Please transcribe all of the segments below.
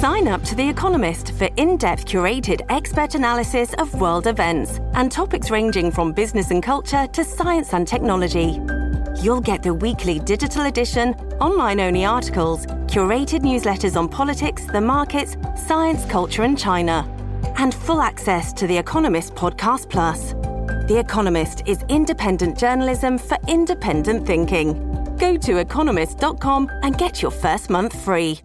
Sign up to The Economist for in-depth curated expert analysis of world events and topics ranging from business and culture to science and technology. You'll get the weekly digital edition, online-only articles, curated newsletters on politics, the markets, science, culture and China, and full access to The Economist Podcast Plus. The Economist is independent journalism for independent thinking. Go to economist.com and get your first month free.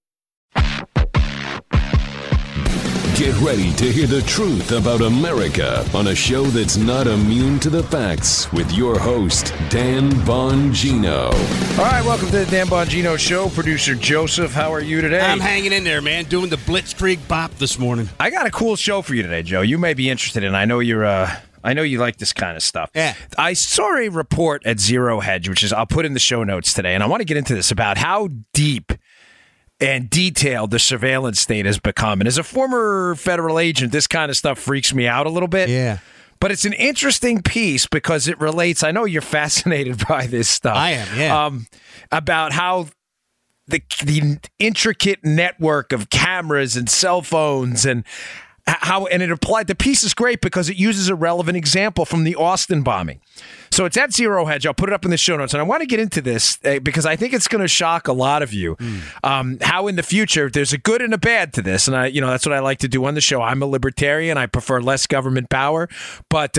Get ready to hear the truth about America on a show that's not immune to the facts with your host, Dan Bongino. All right, welcome to the Dan Bongino Show. Producer Joseph, how are you today? I'm hanging in there, man, doing the Blitzkrieg Bop this morning. I got a cool show for you today, Joe. You may be interested in. I know you like this kind of stuff. Yeah. I saw a report at Zero Hedge, which is I'll put in the show notes today, and I want to get into this about how deep and detailed the surveillance state has become. And as a former federal agent, this kind of stuff freaks me out a little bit. Yeah. But it's an interesting piece because it relates. I know you're fascinated by this stuff. I am, yeah. About how the intricate network of cameras and cell phones and it applied. The piece is great because it uses a relevant example from the Austin bombing. So it's at Zero Hedge. I'll put it up in the show notes. And I want to get into this because I think it's going to shock a lot of you. How in the future, there's a good and a bad to this. And that's what I like to do on the show. I'm a libertarian. I prefer less government power. But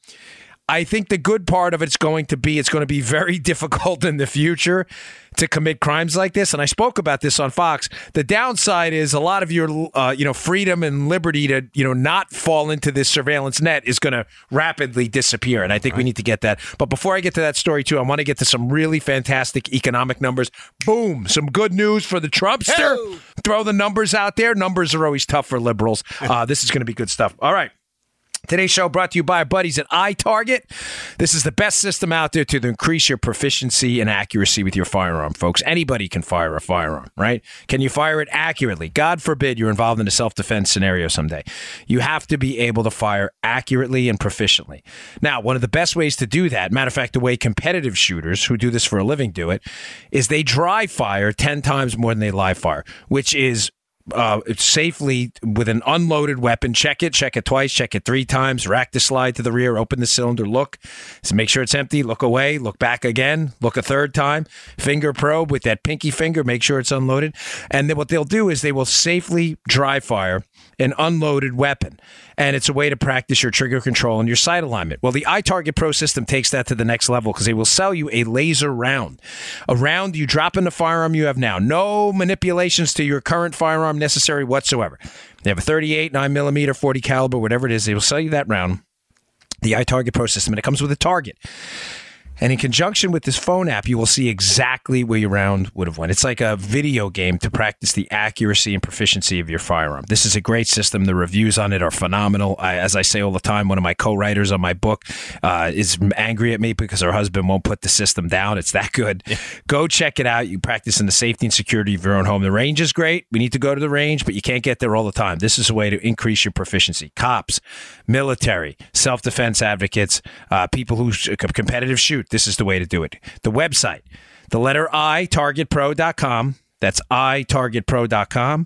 I think the good part of it's going to be very difficult in the future to commit crimes like this. And I spoke about this on Fox. The downside is a lot of your freedom and liberty to not fall into this surveillance net is going to rapidly disappear. And I think we need to get that. But before I get to that story too, I want to get to some really fantastic economic numbers. Boom, some good news for the Trumpster. Hey! Throw the numbers out there. Numbers are always tough for liberals. This is going to be good stuff. All right. Today's show brought to you by our buddies at iTarget. This is the best system out there to increase your proficiency and accuracy with your firearm, folks. Anybody can fire a firearm, right? Can you fire it accurately? God forbid you're involved in a self-defense scenario someday. You have to be able to fire accurately and proficiently. Now, one of the best ways to do that, matter of fact, the way competitive shooters who do this for a living do it, is they dry fire 10 times more than they live fire, which is safely with an unloaded weapon. Check it twice, check it 3 times, rack the slide to the rear, open the cylinder, look, so make sure it's empty, look away, look back again, look a third time, finger probe with that pinky finger, make sure it's unloaded. And then what they'll do is they will safely dry fire an unloaded weapon. And it's a way to practice your trigger control and your sight alignment. Well, the iTarget Pro system takes that to the next level because they will sell you a laser round. A round you drop in the firearm you have now. No manipulations to your current firearm necessary whatsoever. They have a 38, 9mm, 40 caliber, whatever it is. They will sell you that round, the iTarget Pro system, and it comes with a target. And in conjunction with this phone app, you will see exactly where your round would have went. It's like a video game to practice the accuracy and proficiency of your firearm. This is a great system. The reviews on it are phenomenal. As I say all the time, one of my co-writers on my book is angry at me because her husband won't put the system down. It's that good. Yeah. Go check it out. You practice in the safety and security of your own home. The range is great. We need to go to the range, but you can't get there all the time. This is a way to increase your proficiency. Cops, military, self-defense advocates, people who competitive shoot. This is the way to do it. The website, the letter I, targetpro.com. That's itargetpro.com.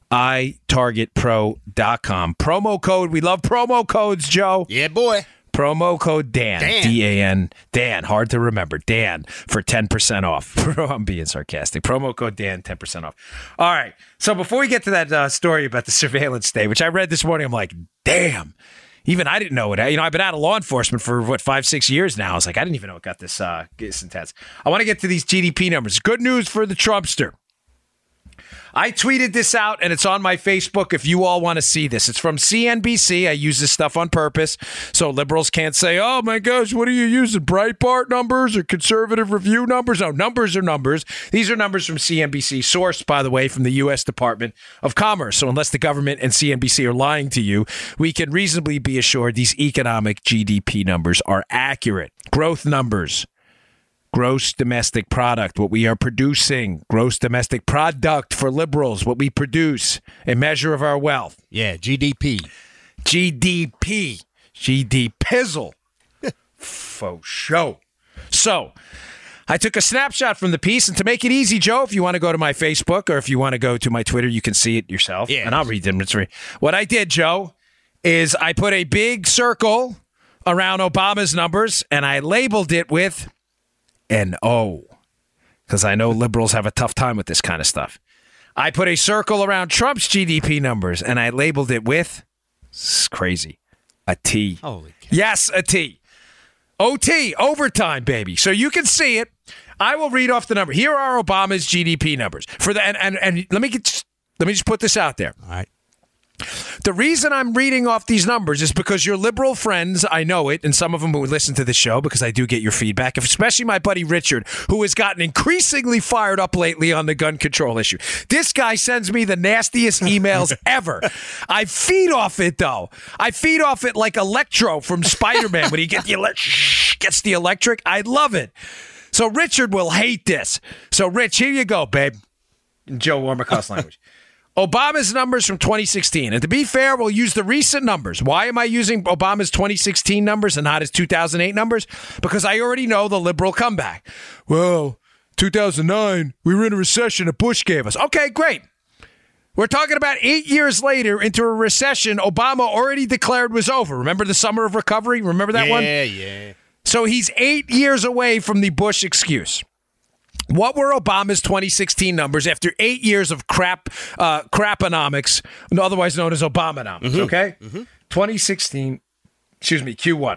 itargetpro.com. Promo code. We love promo codes, Joe. Yeah, boy. Promo code Dan. D-A-N. Dan. Hard to remember. Dan for 10% off. I'm being sarcastic. Promo code Dan, 10% off. All right. So before we get to that story about the surveillance state, which I read this morning, I'm like, damn. Even I didn't know it. I've been out of law enforcement for, 5-6 years now. I was like, I didn't even know it got this intense. I want to get to these GDP numbers. Good news for the Trumpster. I tweeted this out, and it's on my Facebook if you all want to see this. It's from CNBC. I use this stuff on purpose so liberals can't say, oh, my gosh, what are you using, Breitbart numbers or conservative review numbers? No, numbers are numbers. These are numbers from CNBC, sourced, by the way, from the U.S. Department of Commerce. So unless the government and CNBC are lying to you, we can reasonably be assured these economic GDP numbers are accurate. Growth numbers. Gross domestic product, what we are producing. Gross domestic product for liberals, what we produce. A measure of our wealth. Yeah, GDP. GDP. GDPizzle. Faux show. So, I took a snapshot from the piece, and to make it easy, Joe, if you want to go to my Facebook or if you want to go to my Twitter, you can see it yourself. Yeah. And I'll read them. What I did, Joe, is I put a big circle around Obama's numbers, and I labeled it with an O, because I know liberals have a tough time with this kind of stuff. I put a circle around Trump's GDP numbers, and I labeled it with, this is crazy, a T. Holy cow. Yes, a T. OT, overtime, baby. So you can see it. I will read off the number. Here are Obama's GDP numbers. And let me just put this out there. All right. The reason I'm reading off these numbers is because your liberal friends, I know it, and some of them who listen to the show, because I do get your feedback, especially my buddy Richard, who has gotten increasingly fired up lately on the gun control issue. This guy sends me the nastiest emails ever. I feed off it, though. I feed off it like Electro from Spider-Man when he gets the electric. I love it. So Richard will hate this. So, Rich, here you go, babe. In Joe Warmickoff's language. Obama's numbers from 2016. And to be fair, we'll use the recent numbers. Why am I using Obama's 2016 numbers and not his 2008 numbers? Because I already know the liberal comeback. Well, 2009, we were in a recession that Bush gave us. Okay, great. We're talking about 8 years later into a recession Obama already declared was over. Remember the summer of recovery? Remember that one? Yeah. So he's 8 years away from the Bush excuse. What were Obama's 2016 numbers after 8 years of craponomics, otherwise known as Obamanomics, okay? 2016, Q1.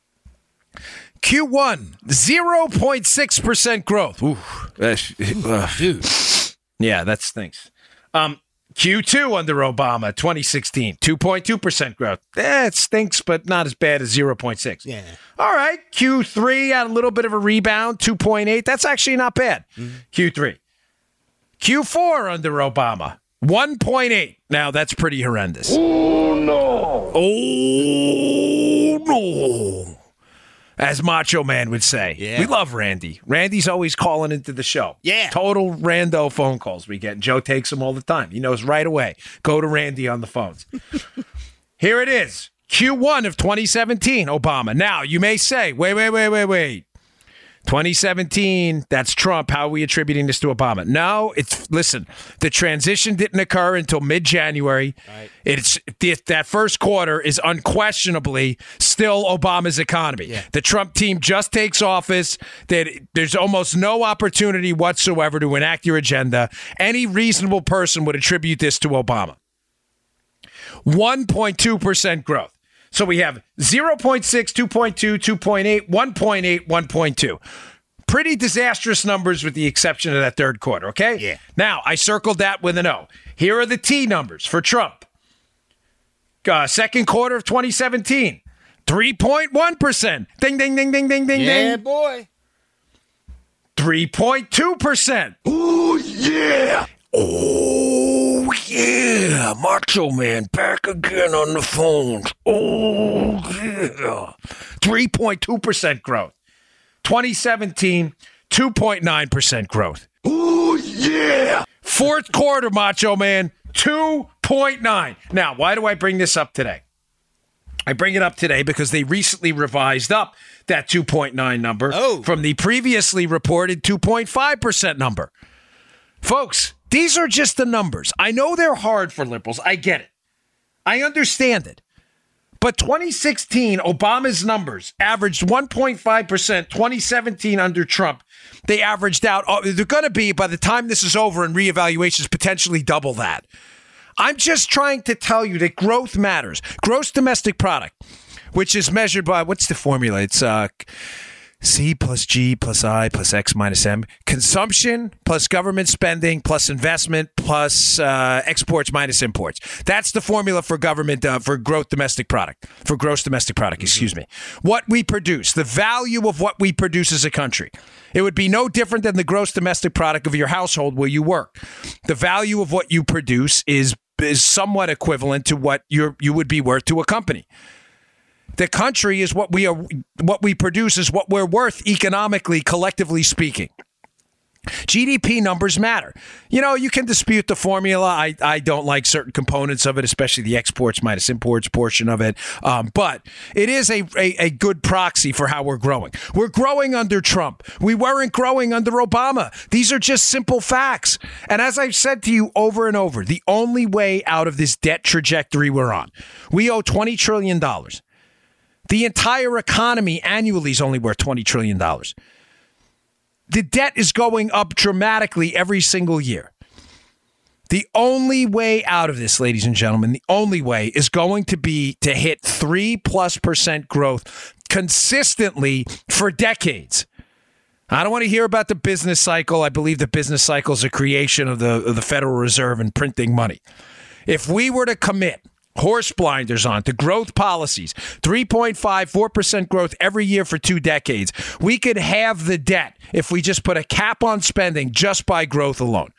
Q1, 0.6% growth. Ooh, Dude. yeah, that stinks. Q2 under Obama, 2016, 2.2% growth. It stinks, but not as bad as 0.6. Yeah. All right. Q3 had a little bit of a rebound, 2.8. That's actually not bad. Q3. Q4 under Obama, 1.8. Now, that's pretty horrendous. Oh, no. Oh, no. As Macho Man would say. Yeah. We love Randy. Randy's always calling into the show. Yeah. Total rando phone calls we get. And Joe takes them all the time. He knows right away. Go to Randy on the phones. Here it is. Q1 of 2017, Obama. Now, you may say, wait. 2017, that's Trump. How are we attributing this to Obama? No, listen, the transition didn't occur until mid-January. Right. That first quarter is unquestionably still Obama's economy. Yeah. The Trump team just takes office. There's almost no opportunity whatsoever to enact your agenda. Any reasonable person would attribute this to Obama. 1.2% growth. So we have 0.6, 2.2, 2.8, 1.8, 1.2. Pretty disastrous numbers with the exception of that third quarter, okay? Yeah. Now, I circled that with an O. Here are the T numbers for Trump. Second quarter of 2017, 3.1%. Ding, ding, ding, ding, ding, ding, Yeah, ding. boy. 3.2%. Oh, yeah. Oh, yeah. Macho Man back again on the phones. Oh, yeah. 3.2% growth. 2017, 2.9% growth. Oh, yeah. Fourth quarter, Macho Man, 2.9. Now, why do I bring this up today? I bring it up today because they recently revised up that 2.9 number from the previously reported 2.5% number. Folks, these are just the numbers. I know they're hard for liberals. I get it. I understand it. But 2016, Obama's numbers averaged 1.5%. 2017 under Trump, they averaged out. They're going to be, by the time this is over and reevaluations, potentially double that. I'm just trying to tell you that growth matters. Gross domestic product, which is measured by, what's the formula? It's C plus G plus I plus X minus M. Consumption plus government spending plus investment plus exports minus imports. That's the formula for government, for gross domestic product, excuse me. What we produce, the value of what we produce as a country. It would be no different than the gross domestic product of your household where you work. The value of what you produce is somewhat equivalent to what you would be worth to a company. The country is what we produce is what we're worth economically, collectively speaking. GDP numbers matter. You know, you can dispute the formula. I don't like certain components of it, especially the exports minus imports portion of it. But it is a good proxy for how we're growing. We're growing under Trump. We weren't growing under Obama. These are just simple facts. And as I've said to you over and over, the only way out of this debt trajectory we're on, we owe $20 trillion. The entire economy annually is only worth $20 trillion. The debt is going up dramatically every single year. The only way out of this, ladies and gentlemen, the only way is going to be to hit 3+% growth consistently for decades. I don't want to hear about the business cycle. I believe the business cycle is a creation of the Federal Reserve and printing money. If we were to commit horse blinders on to growth policies, 3.5-4% growth every year for 2 decades, we could halve the debt if we just put a cap on spending just by growth alone.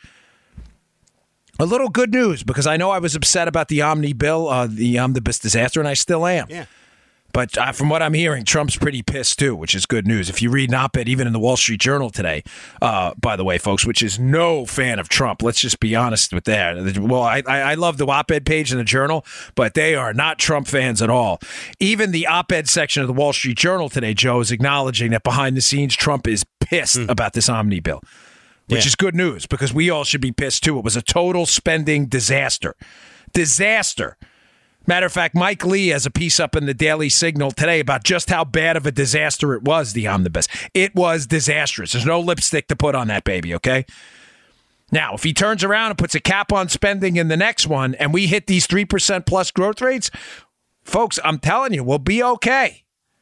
A little good news, because I know I was upset about the Omni bill, the omnibus disaster, and I still am. Yeah. But from what I'm hearing, Trump's pretty pissed too, which is good news. If you read an op-ed, even in the Wall Street Journal today, by the way, folks, which is no fan of Trump. Let's just be honest with that. Well, I love the op-ed page in the Journal, but they are not Trump fans at all. Even the op-ed section of the Wall Street Journal today, Joe, is acknowledging that behind the scenes, Trump is pissed about this Omni bill, which is good news because we all should be pissed too. It was a total spending disaster. Disaster. Matter of fact, Mike Lee has a piece up in the Daily Signal today about just how bad of a disaster it was, the omnibus. It was disastrous. There's no lipstick to put on that baby, okay? Now, if he turns around and puts a cap on spending in the next one and we hit these 3% plus growth rates, folks, I'm telling you, we'll be okay.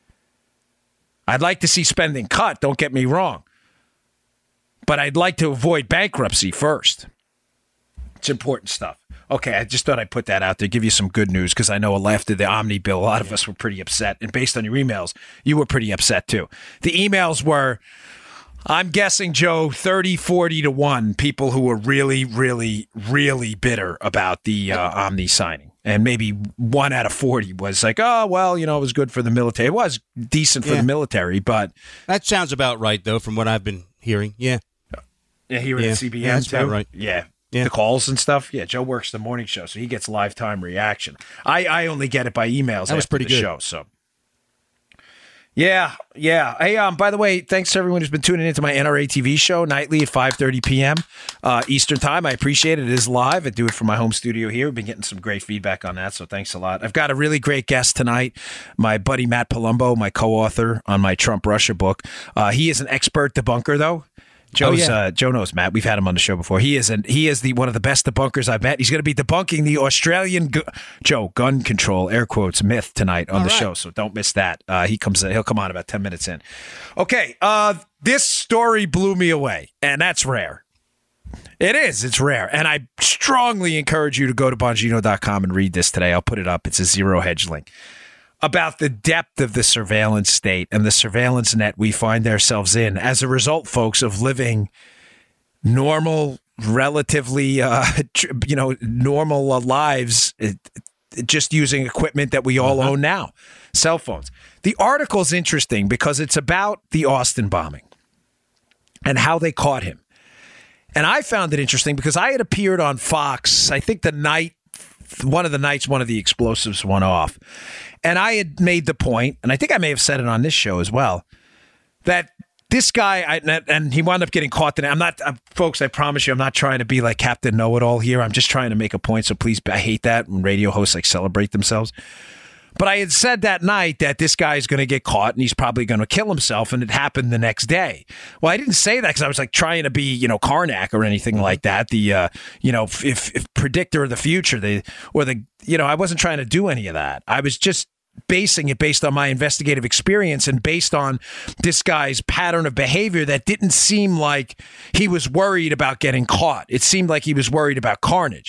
I'd like to see spending cut, don't get me wrong. But I'd like to avoid bankruptcy first. It's important stuff. Okay, I just thought I'd put that out there, give you some good news, because I know after the Omni bill, a lot of us were pretty upset. And based on your emails, you were pretty upset too. The emails were, I'm guessing, Joe, 30-40 to 1 people who were really, really, really bitter about the Omni signing. And maybe 1 out of 40 was like, oh, well, you know, it was good for the military. It was decent for the military, but... That sounds about right, though, from what I've been hearing. Yeah. Yeah, here at CBN, that's too? about right. Yeah. The calls and stuff. Yeah, Joe works the morning show, so he gets live-time reaction. I only get it by emails after the show, so... Yeah. Hey, by the way, thanks to everyone who's been tuning into my NRA TV show nightly at 5:30 p.m. Eastern Time. I appreciate it. It is live. I do it from my home studio here. We've been getting some great feedback on that, so thanks a lot. I've got a really great guest tonight, my buddy Matt Palumbo, my co-author on my Trump-Russia book. He is an expert debunker, though. Joe knows Matt. We've had him on the show before. He is one of the best debunkers I've met. He's going to be debunking the Australian gun control air quotes myth tonight on the show. So don't miss that. He'll come on about 10 minutes in. Okay. This story blew me away, and that's rare. It is. It's rare. And I strongly encourage you to go to Bongino.com and read this today. I'll put it up. It's a Zero Hedge link. About the depth of the surveillance state and the surveillance net we find ourselves in as a result, folks, of living normal, relatively, normal lives, just using equipment that we all own now, cell phones. The article's interesting because it's about the Austin bombing and how they caught him. And I found it interesting because I had appeared on Fox, I think one of the explosives went off. And I had made the point, and I think I may have said it on this show as well, that this guy, and he wound up getting caught today. Folks, I promise you, I'm not trying to be like Captain Know-It-All here. I'm just trying to make a point. So please, I hate that when radio hosts celebrate themselves. But I had said that night that this guy is going to get caught and he's probably going to kill himself, and it happened the next day. Well, I didn't say that because I was trying to be, Karnak or anything like that. The, if predictor of the future, I wasn't trying to do any of that. I was just basing it based on my investigative experience and based on this guy's pattern of behavior that didn't seem like he was worried about getting caught. It seemed like he was worried about carnage.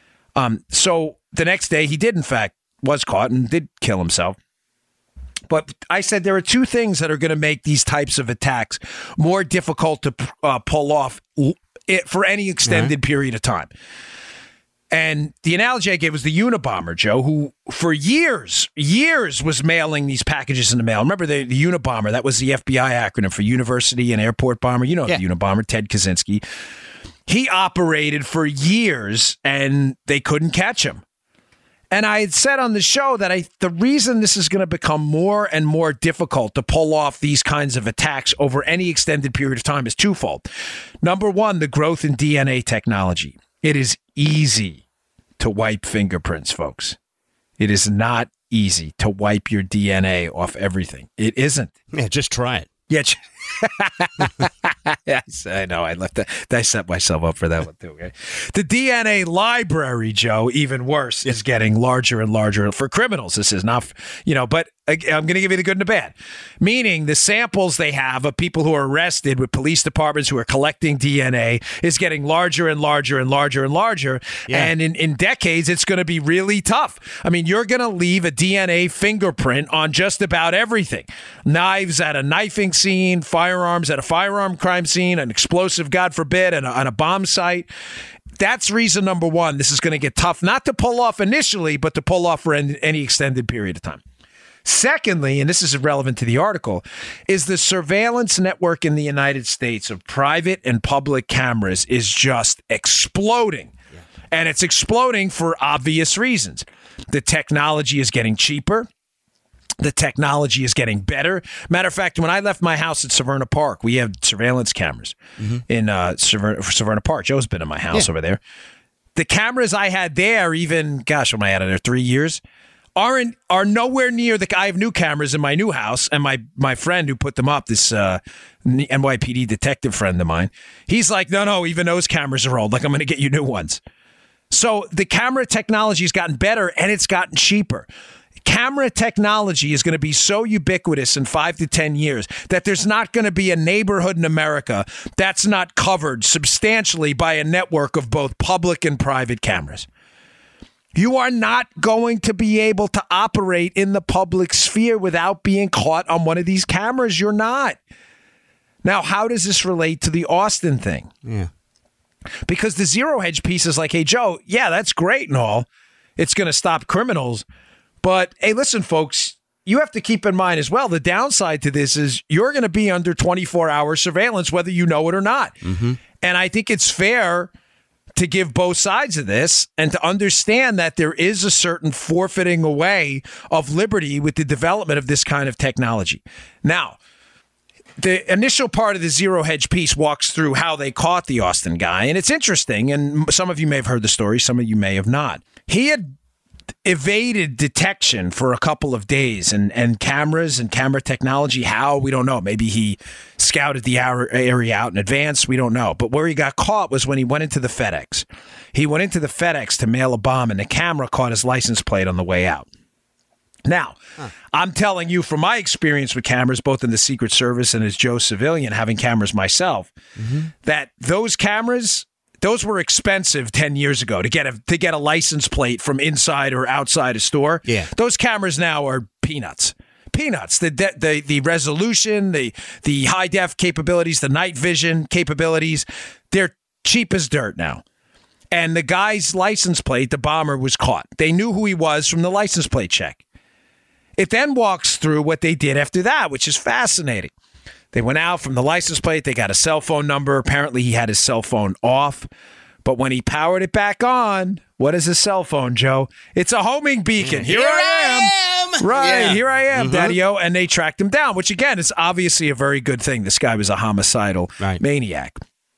So the next day he did, in fact, was caught and did kill himself. But I said there are two things that are going to make these types of attacks more difficult to pull off for any extended period of time. And the analogy I gave was the Unabomber, Joe, who for years was mailing these packages in the mail. Remember the Unabomber? That was the FBI acronym for University and Airport Bomber. You know the Unabomber, Ted Kaczynski. He operated for years, and they couldn't catch him. And I had said on the show that the reason this is going to become more and more difficult to pull off these kinds of attacks over any extended period of time is twofold. Number one, the growth in DNA technology. It is easy to wipe fingerprints, folks. It is not easy to wipe your DNA off everything. It isn't. Yeah, just try it. Yeah. Yes, I know. I left that. I set myself up for that one too. Okay? The DNA library, Joe, even worse, is getting larger and larger for criminals. This is not, but I'm going to give you the good and the bad. Meaning the samples they have of people who are arrested with police departments who are collecting DNA is getting larger and larger and larger and larger. Yeah. And in decades, it's going to be really tough. I mean, you're going to leave a DNA fingerprint on just about everything. Knives at a knifing scene, firearms at a firearm crime scene, an explosive, God forbid, on a bomb site. That's reason number one. This is going to get tough, not to pull off initially, but to pull off for any extended period of time. Secondly, and this is relevant to the article, is the surveillance network in the United States of private and public cameras is just exploding. Yeah. And it's exploding for obvious reasons. The technology is getting cheaper. The technology is getting better. Matter of fact, when I left my house at Severna Park, we have surveillance cameras in Severna Park. Joe's been in my house over there. The cameras I had there, even, gosh, when I had it there 3 years, are nowhere near I have new cameras in my new house, and my friend who put them up, this NYPD detective friend of mine, he's like, no, even those cameras are old. Like, I'm going to get you new ones. So the camera technology has gotten better, and it's gotten cheaper. Camera technology is going to be so ubiquitous in 5 to 10 years that there's not going to be a neighborhood in America that's not covered substantially by a network of both public and private cameras. You are not going to be able to operate in the public sphere without being caught on one of these cameras. You're not. Now, how does this relate to the Austin thing? Yeah. Because the Zero Hedge piece is like, hey, Joe, yeah, that's great and all. It's going to stop criminals. But, hey, listen, folks, you have to keep in mind as well, the downside to this is you're going to be under 24-hour surveillance, whether you know it or not. Mm-hmm. And I think it's fair to give both sides of this and to understand that there is a certain forfeiting away of liberty with the development of this kind of technology. Now, the initial part of the Zero Hedge piece walks through how they caught the Austin guy, and it's interesting, and some of you may have heard the story, some of you may have not. He had evaded detection for a couple of days, and cameras and camera technology, how, we don't know. Maybe he scouted the area out in advance, we don't know. But where he got caught was when he went into the FedEx. He went into the FedEx to mail a bomb, and the camera caught his license plate on the way out. Now, I'm telling you from my experience with cameras, both in the Secret Service and as Joe Civilian, having cameras myself, that those cameras, those were expensive 10 years ago to get a license plate from inside or outside a store. Yeah. Those cameras now are peanuts. Peanuts. The resolution, the high def capabilities, the night vision capabilities, they're cheap as dirt now. And the guy's license plate, the bomber, was caught. They knew who he was from the license plate check. It then walks through what they did after that, which is fascinating. They went out from the license plate. They got a cell phone number. Apparently, he had his cell phone off. But when he powered it back on, what is his cell phone, Joe? It's a homing beacon. Here I am. Right, yeah. Here I am, Daddy-O. And they tracked him down, which, again, is obviously a very good thing. This guy was a homicidal maniac.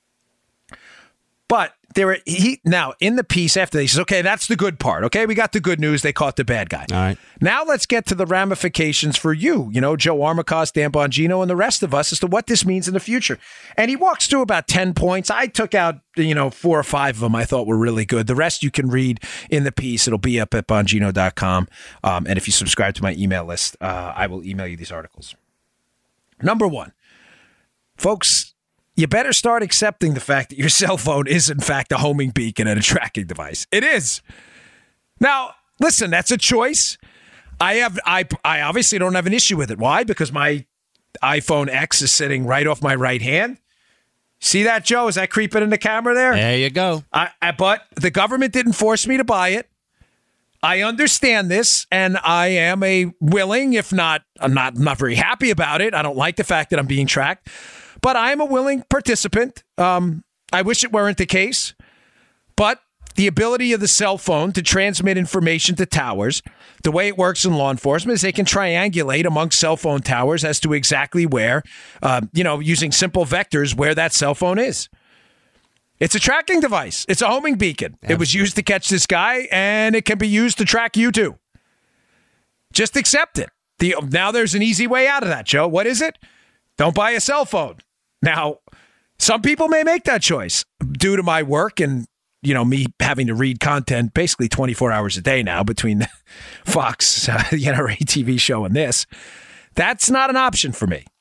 But now, in the piece after, he says, okay, that's the good part. Okay, we got the good news. They caught the bad guy. All right. Now let's get to the ramifications for you, Joe Armacost, Dan Bongino, and the rest of us as to what this means in the future. And he walks through about 10 points. I took out, 4 or 5 of them I thought were really good. The rest you can read in the piece. It'll be up at Bongino.com. And if you subscribe to my email list, I will email you these articles. Number 1, folks, you better start accepting the fact that your cell phone is, in fact, a homing beacon and a tracking device. It is. Now, listen, that's a choice. I obviously don't have an issue with it. Why? Because my iPhone X is sitting right off my right hand. See that, Joe? Is that creeping in the camera there? There you go. But the government didn't force me to buy it. I understand this, and I am a willing, if not, I'm not very happy about it. I don't like the fact that I'm being tracked, but I am a willing participant. I wish it weren't the case, but the ability of the cell phone to transmit information to towers, the way it works in law enforcement is they can triangulate among cell phone towers as to exactly where, using simple vectors, where that cell phone is. It's a tracking device. It's a homing beacon. Absolutely. It was used to catch this guy, and it can be used to track you too. Just accept it. Now there's an easy way out of that, Joe. What is it? Don't buy a cell phone. Now, some people may make that choice due to my work and me having to read content basically 24 hours a day now between Fox, the NRA TV show, and this. That's not an option for me.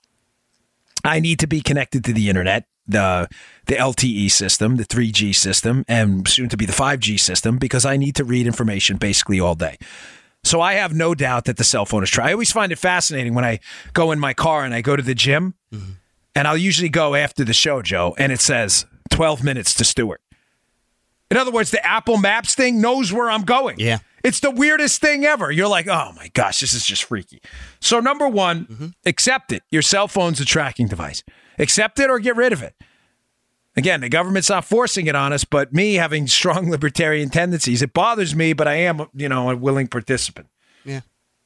I need to be connected to the internet, the LTE system, the 3G system, and soon to be the 5G system, because I need to read information basically all day. So I have no doubt that the cell phone is I always find it fascinating when I go in my car and I go to the gym, and I'll usually go after the show, Joe, and it says 12 minutes to Stewart. In other words, the Apple Maps thing knows where I'm going. Yeah. It's the weirdest thing ever. You're like, oh my gosh, this is just freaky. So number one, accept it. Your cell phone's a tracking device. Accept it or get rid of it. Again, the government's not forcing it on us, but me having strong libertarian tendencies, it bothers me, but I am, a willing participant. Yeah.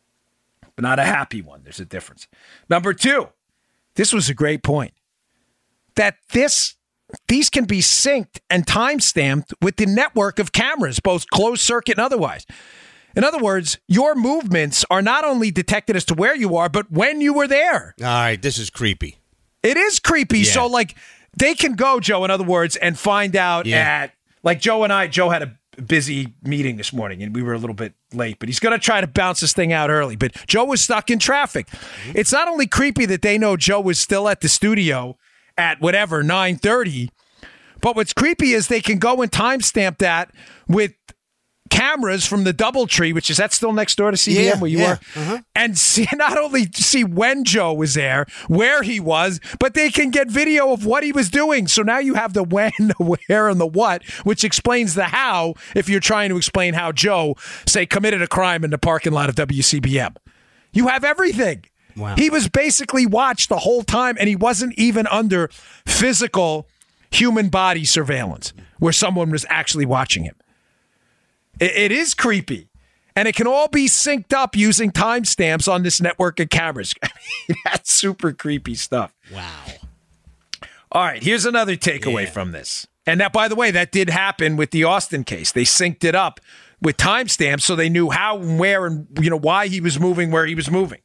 But not a happy one. There's a difference. Number two, this was a great point. That these can be synced and time-stamped with the network of cameras, both closed circuit and otherwise. In other words, your movements are not only detected as to where you are, but when you were there. All right, this is creepy. It is creepy. Yeah. So, they can go, Joe, in other words, and find out Joe had a busy meeting this morning, and we were a little bit late, but he's going to try to bounce this thing out early. But Joe was stuck in traffic. It's not only creepy that they know Joe was still at the studio at 9:30, but what's creepy is they can go and timestamp that with cameras from the DoubleTree, which is that still next door to CBM where you are, and not only see when Joe was there, where he was, but they can get video of what he was doing. So now you have the when, the where, and the what, which explains the how if you're trying to explain how Joe, say, committed a crime in the parking lot of WCBM. You have everything. Wow. He was basically watched the whole time, and he wasn't even under physical human body surveillance where someone was actually watching him. It is creepy, and it can all be synced up using timestamps on this network of cameras. I mean, that's super creepy stuff. Wow. All right, here's another takeaway from this. And that, by the way, that did happen with the Austin case. They synced it up with timestamps so they knew how and where and why he was moving where he was moving.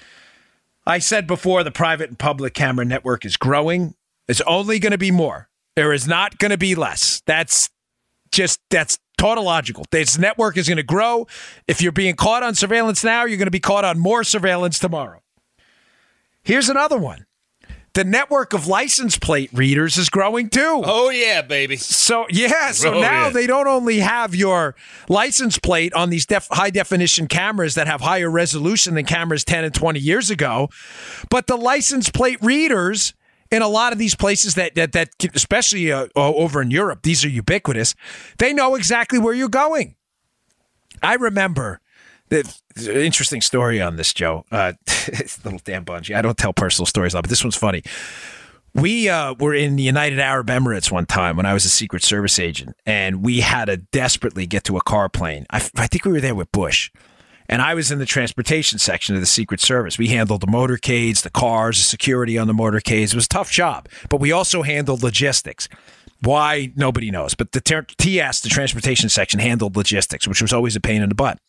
I said before, the private and public camera network is growing. It's only going to be more. There is not going to be less. That's tautological. This network is going to grow. If you're being caught on surveillance now, you're going to be caught on more surveillance tomorrow. Here's another one. The network of license plate readers is growing too. Oh, yeah, baby. So now they don't only have your license plate on these high-definition cameras that have higher resolution than cameras 10 and 20 years ago, but the license plate readers in a lot of these places that especially over in Europe, these are ubiquitous. They know exactly where you're going. I remember the interesting story on this, Joe. It's little Dan Bungie. I don't tell personal stories, but this one's funny. We were in the United Arab Emirates one time when I was a Secret Service agent, and we had to desperately get to a car plane. I think we were there with Bush. And I was in the transportation section of the Secret Service. We handled the motorcades, the cars, the security on the motorcades. It was a tough job. But we also handled logistics. Why? Nobody knows. But the TS, the transportation section, handled logistics, which was always a pain in the butt.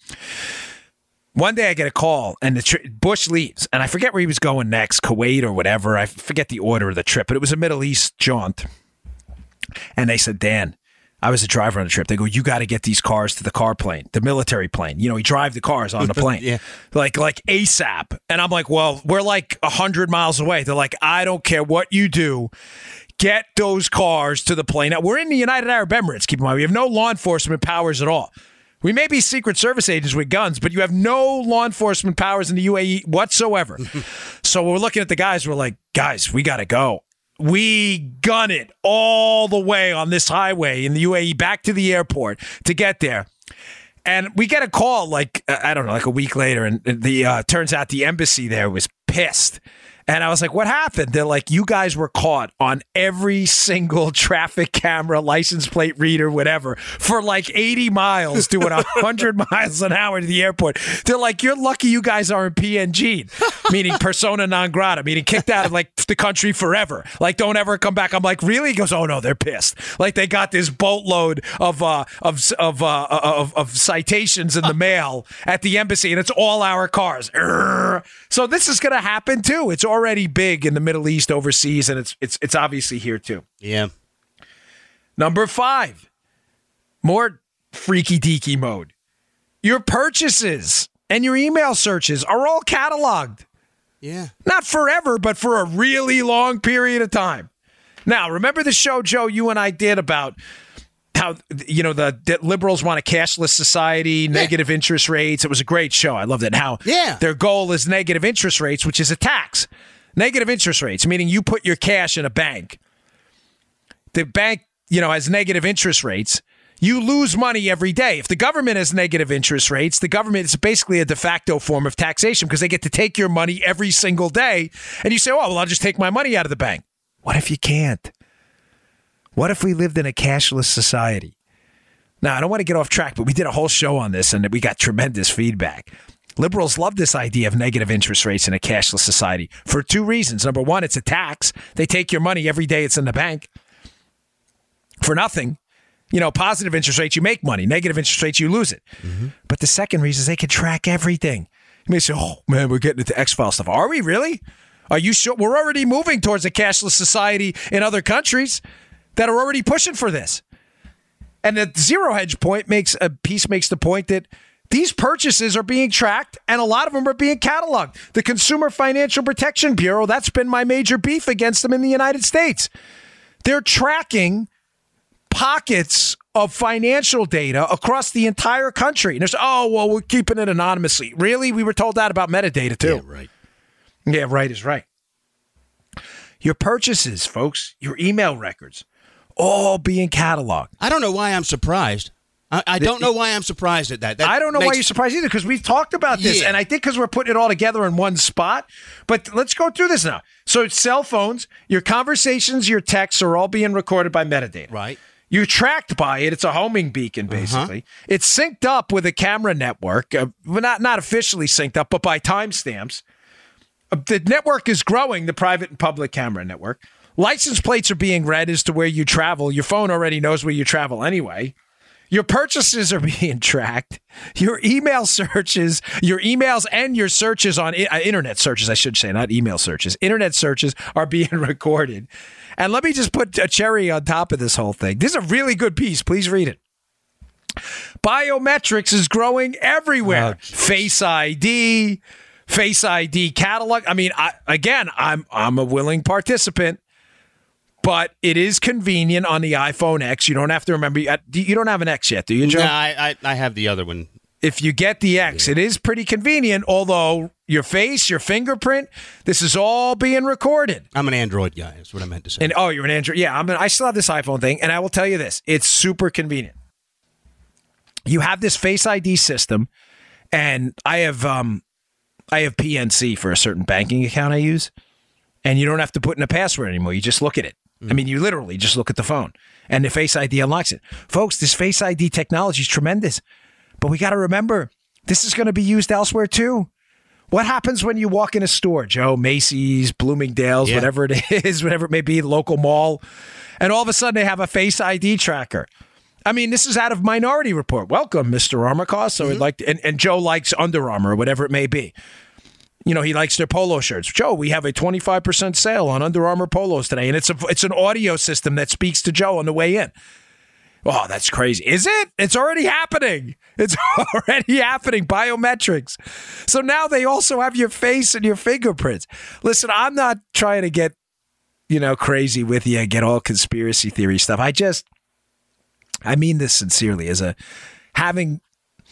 One day I get a call, and Bush leaves. And I forget where he was going next, Kuwait or whatever. I forget the order of the trip. But it was a Middle East jaunt. And they said, Dan, I was a driver on the trip. They go, you got to get these cars to the car plane, the military plane. He drive the cars on the plane, like ASAP. And I'm like, well, we're like 100 miles away. They're like, I don't care what you do. Get those cars to the plane. Now, we're in the United Arab Emirates. Keep in mind, we have no law enforcement powers at all. We may be Secret Service agents with guns, but you have no law enforcement powers in the UAE whatsoever. So we're looking at the guys. We're like, guys, we got to go. we gun it all the way on this highway in the UAE back to the airport to get there. And we get a call like a week later, and the turns out the embassy there was pissed. And I was like, what happened? They're like, you guys were caught on every single traffic camera, license plate reader, whatever, for like 80 miles doing 100 miles an hour to the airport. They're like, you're lucky you guys aren't PNG'd, meaning persona non grata, meaning kicked out of like the country forever. Like, don't ever come back. I'm like, really? He goes, oh no, they're pissed. Like they got this boatload of citations in the mail at the embassy, and it's all our cars. So this is going to happen too. It's already big in the Middle East, overseas, and it's obviously here too. Yeah. Number 5, more freaky deaky mode. Your purchases and your email searches are all cataloged. Yeah. Not forever, but for a really long period of time. Now, remember the show, Joe, you and I did about how, you know, the liberals want a cashless society, negative interest rates. It was a great show. I loved it. How their goal is negative interest rates, which is a tax. Negative interest rates, meaning you put your cash in a bank. The bank, you know, has negative interest rates. You lose money every day. If the government has negative interest rates, the government is basically a de facto form of taxation because they get to take your money every single day. And you say, oh, well, I'll just take my money out of the bank. What if you can't? What if we lived in a cashless society? Now, I don't want to get off track, but we did a whole show on this and we got tremendous feedback. Liberals love this idea of negative interest rates in a cashless society for 2 reasons. Number 1, it's a tax. They take your money every day it's in the bank for nothing. You know, positive interest rates, you make money. Negative interest rates, you lose it. Mm-hmm. But the second reason is they can track everything. You may say, oh, man, we're getting into X-File stuff. Are we really? Are you sure? We're already moving towards a cashless society in other countries that are already pushing for this. And the Zero Hedge point makes the point that these purchases are being tracked, and a lot of them are being cataloged. The Consumer Financial Protection Bureau, that's been my major beef against them in the United States. They're tracking pockets of financial data across the entire country. And there's, oh, well, we're keeping it anonymously. Really? We were told that about metadata, too. Yeah, right. Yeah, right is right. Your purchases, folks, your email records, all being cataloged. I don't know why I'm surprised. I don't know why I'm surprised at that. I don't know why you're surprised either, because we've talked about this, and I think because we're putting it all together in one spot. But let's go through this now. So cell phones, your conversations, your texts are all being recorded by metadata. Right. You're tracked by it. It's a homing beacon, basically. It's synced up with a camera network. Not officially synced up, but by timestamps. The network is growing, the private and public camera network. License plates are being read as to where you travel. Your phone already knows where you travel anyway. Your purchases are being tracked. Your email searches, your emails and your searches on internet searches, I should say, not email searches. Internet searches are being recorded. And let me just put a cherry on top of this whole thing. This is a really good piece. Please read it. Biometrics is growing everywhere. Face ID catalog. I mean, I'm a willing participant. But it is convenient on the iPhone X. You don't have to remember. You don't have an X yet, do you, Joe? No, I have the other one. If you get the X, it is pretty convenient, although your face, your fingerprint, this is all being recorded. I'm an Android guy, is what I meant to say. And you're an Android. Yeah, I still have this iPhone thing, and I will tell you this. It's super convenient. You have this Face ID system, and I have PNC for a certain banking account I use, and you don't have to put in a password anymore. You just look at it. I mean, you literally just look at the phone and the Face ID unlocks it. Folks, this Face ID technology is tremendous, but we got to remember this is going to be used elsewhere too. What happens when you walk in a store, Joe, Macy's, Bloomingdale's, whatever it is, whatever it may be, the local mall, and all of a sudden they have a Face ID tracker? I mean, this is out of Minority Report. Welcome, Mr. Armacost. So I'd like to, and Joe likes Under Armour or whatever it may be. You know, he likes their polo shirts. Joe, we have a 25% sale on Under Armour polos today. And it's an audio system that speaks to Joe on the way in. Oh, that's crazy. Is it? It's already happening. It's already happening. Biometrics. So now they also have your face and your fingerprints. Listen, I'm not trying to get, crazy with you, get all conspiracy theory stuff. I mean this sincerely as having,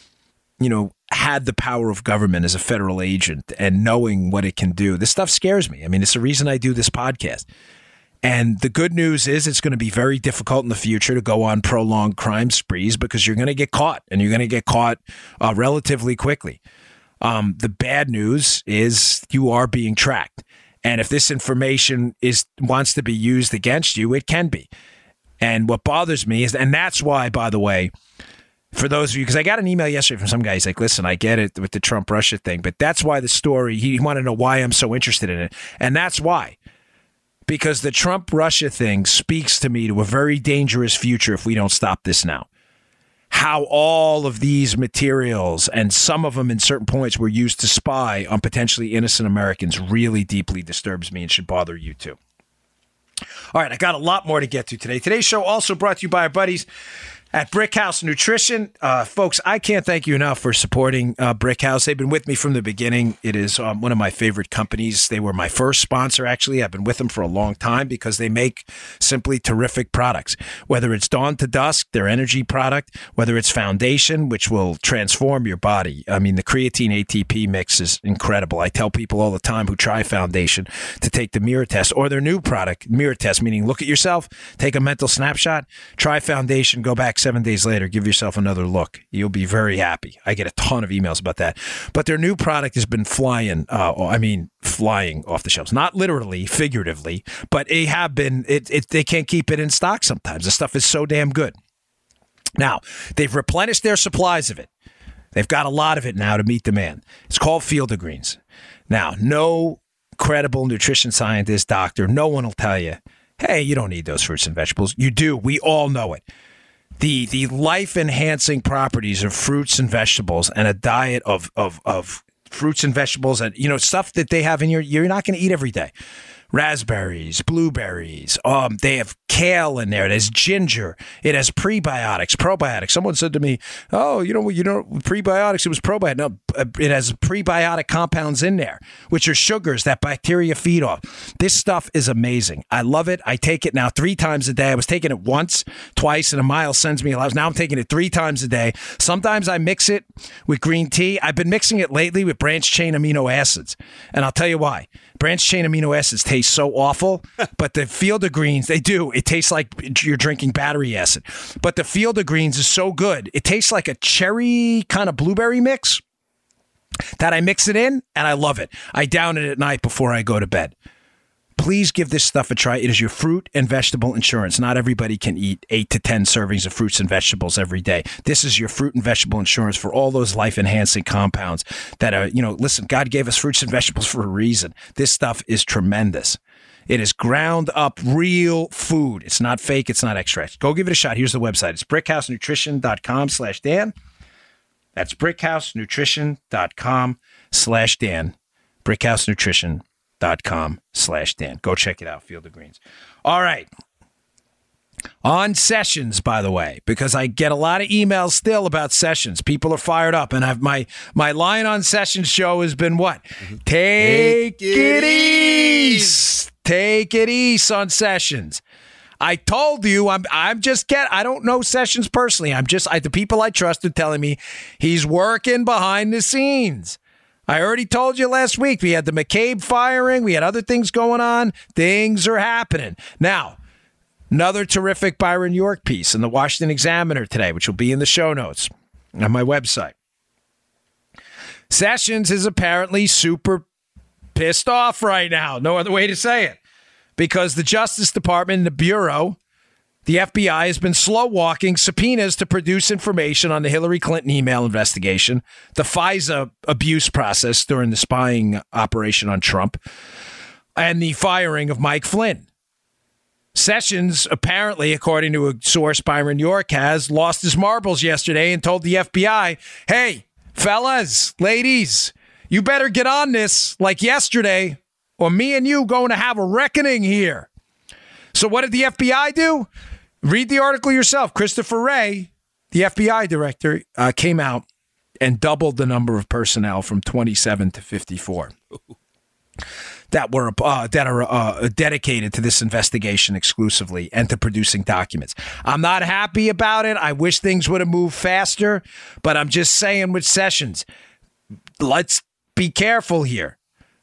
had the power of government as a federal agent and knowing what it can do. This stuff scares me. I mean, it's the reason I do this podcast. And the good news is it's going to be very difficult in the future to go on prolonged crime sprees because you're going to get caught, and you're going to get caught relatively quickly. The bad news is you are being tracked. And if this information wants to be used against you, it can be. And what bothers me is, and that's why, by the way, for those of you, because I got an email yesterday from some guy, he's like, listen, I get it with the Trump-Russia thing, but that's why the story, he wanted to know why I'm so interested in it. And that's why. Because the Trump-Russia thing speaks to me to a very dangerous future if we don't stop this now. How all of these materials, and some of them in certain points, were used to spy on potentially innocent Americans really deeply disturbs me and should bother you too. All right, I got a lot more to get to today. Today's show also brought to you by our buddies at Brickhouse Nutrition. Folks, I can't thank you enough for supporting Brickhouse. They've been with me from the beginning. It is one of my favorite companies. They were my first sponsor, actually. I've been with them for a long time because they make simply terrific products. Whether it's Dawn to Dusk, their energy product, whether it's Foundation, which will transform your body. I mean, the creatine ATP mix is incredible. I tell people all the time who try Foundation to take the mirror test, or their new product, mirror test, meaning look at yourself, take a mental snapshot, try Foundation, go back 7 days later, give yourself another look. You'll be very happy. I get a ton of emails about that. But their new product has been flying off the shelves. Not literally, figuratively, but they have been. They can't keep it in stock sometimes. The stuff is so damn good. Now, they've replenished their supplies of it. They've got a lot of it now to meet demand. It's called Field of Greens. Now, no credible nutrition scientist, doctor, no one will tell you, hey, you don't need those fruits and vegetables. You do. We all know it. The life-enhancing properties of fruits and vegetables, and a diet of fruits and vegetables, and stuff that they have in you're not going to eat every day. Raspberries, blueberries. They have kale in there. There's ginger. It has prebiotics, probiotics. Someone said to me, "Oh, prebiotics. It was probiotic." No, it has prebiotic compounds in there, which are sugars that bacteria feed off. This stuff is amazing. I love it. I take it now 3 times a day. I was taking it once, twice, and Miles sends me a lot. Now I'm taking it 3 times a day. Sometimes I mix it with green tea. I've been mixing it lately with branched chain amino acids, and I'll tell you why. Branched chain amino acids taste so awful, but the Field of Greens, they do. It tastes like you're drinking battery acid. But the Field of Greens is so good. It tastes like a cherry kind of blueberry mix that I mix it in, and I love it. I down it at night before I go to bed. Please give this stuff a try. It is your fruit and vegetable insurance. Not everybody can eat 8 to 10 servings of fruits and vegetables every day. This is your fruit and vegetable insurance for all those life-enhancing compounds that are, listen, God gave us fruits and vegetables for a reason. This stuff is tremendous. It is ground up real food. It's not fake. It's not extract. Go give it a shot. Here's the website. It's brickhousenutrition.com/Dan. That's brickhousenutrition.com/Dan. brickhousenutrition.com/Dan. Go check it out, Field of Greens. All right. On Sessions, by the way, because I get a lot of emails still about Sessions. People are fired up, and my line on Sessions show has been what? Take it easy. Take it easy on Sessions. I told you, I don't know Sessions personally. The people I trust are telling me he's working behind the scenes. I already told you last week, we had the McCabe firing. We had other things going on. Things are happening. Now, another terrific Byron York piece in the Washington Examiner today, which will be in the show notes on my website. Sessions is apparently super pissed off right now. No other way to say it. Because the Justice Department and the Bureau, the FBI, has been slow-walking subpoenas to produce information on the Hillary Clinton email investigation, the FISA abuse process during the spying operation on Trump, and the firing of Mike Flynn. Sessions, apparently, according to a source Byron York has, lost his marbles yesterday and told the FBI, hey, fellas, ladies, you better get on this like yesterday, or me and you going to have a reckoning here. So what did the FBI do? Read the article yourself. Christopher Wray, the FBI director, came out and doubled the number of personnel from 27 to 54 that are dedicated to this investigation exclusively and to producing documents. I'm not happy about it. I wish things would have moved faster, but I'm just saying with Sessions, let's be careful here.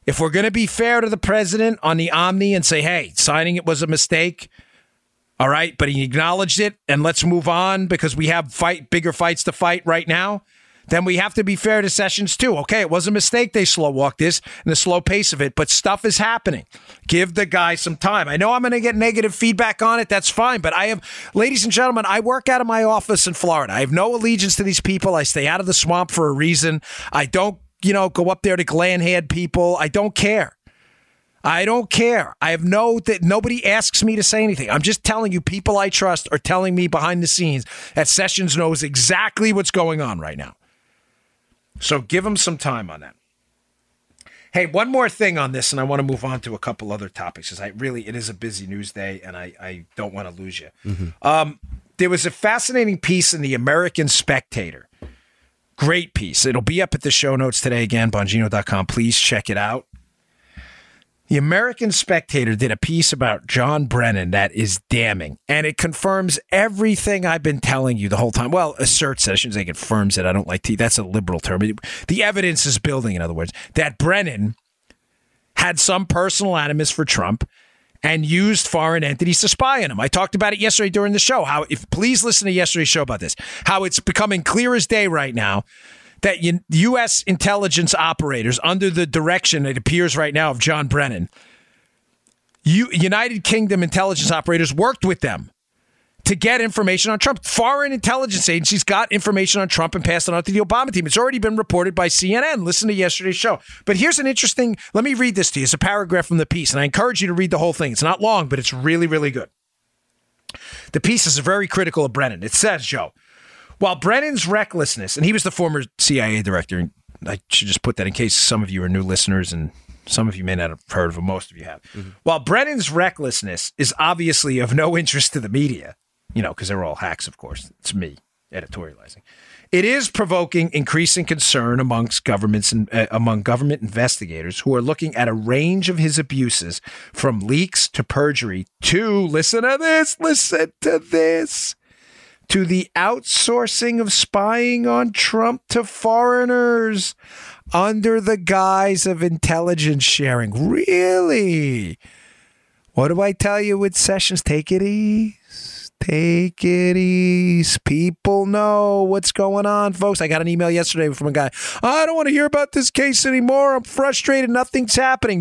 If we're going to be fair to the president on the Omni and say, hey, signing it was a mistake, all right, but he acknowledged it, and let's move on because we have bigger fights to fight right now, then we have to be fair to Sessions too. Okay, it was a mistake they slow-walked this and the slow pace of it, but stuff is happening. Give the guy some time. I know I'm going to get negative feedback on it. That's fine, but ladies and gentlemen, I work out of my office in Florida. I have no allegiance to these people. I stay out of the swamp for a reason. I don't go up there to gland-hand people. I don't care. I don't care. Nobody asks me to say anything. I'm just telling you, people I trust are telling me behind the scenes that Sessions knows exactly what's going on right now. So give him some time on that. Hey, one more thing on this, and I want to move on to a couple other topics, because it is a busy news day, and I don't want to lose you. Mm-hmm. There was a fascinating piece in the American Spectator. Great piece. It'll be up at the show notes today again, Bongino.com. Please check it out. The American Spectator did a piece about John Brennan that is damning, and it confirms everything I've been telling you the whole time. Well, asserts it. I shouldn't say confirms it. I don't like to. That's a liberal term. The evidence is building, in other words, that Brennan had some personal animus for Trump and used foreign entities to spy on him. I talked about it yesterday during the show. Please listen to yesterday's show about this. How it's becoming clear as day right now that U.S. intelligence operators, under the direction, it appears right now, of John Brennan, United Kingdom intelligence operators worked with them to get information on Trump. Foreign intelligence agencies got information on Trump and passed it on to the Obama team. It's already been reported by CNN. Listen to yesterday's show. But here's an interesting, let me read this to you. It's a paragraph from the piece, and I encourage you to read the whole thing. It's not long, but it's really, really good. The piece is very critical of Brennan. It says, Joe, while Brennan's recklessness, and he was the former CIA director, and I should just put that in case some of you are new listeners and some of you may not have heard of him, most of you have. Mm-hmm. While Brennan's recklessness is obviously of no interest to the media, because they're all hacks, of course. It's me editorializing. It is provoking increasing concern amongst governments and among government investigators who are looking at a range of his abuses, from leaks to perjury to, listen to this, to the outsourcing of spying on Trump to foreigners under the guise of intelligence sharing. Really? What do I tell you with Sessions? Take it easy. Take it easy. People know what's going on, folks. I got an email yesterday from a guy. I don't want to hear about this case anymore. I'm frustrated. Nothing's happening.